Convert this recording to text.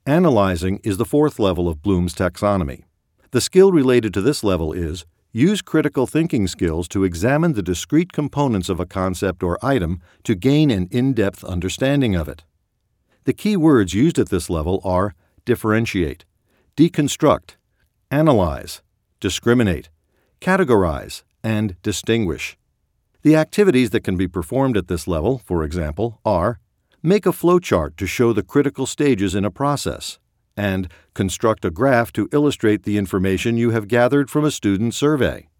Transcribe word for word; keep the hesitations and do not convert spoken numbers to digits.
Analyzing is the fourth level of Bloom's taxonomy. The skill related to this level is use critical thinking skills to examine the discrete components of a concept or item to gain an in-depth understanding of it. The key words used at this level are differentiate, deconstruct, analyze, discriminate, categorize, and distinguish. The activities that can be performed at this level, for example, are make a flowchart to show the critical stages in a process, and construct a graph to illustrate the information you have gathered from a student survey.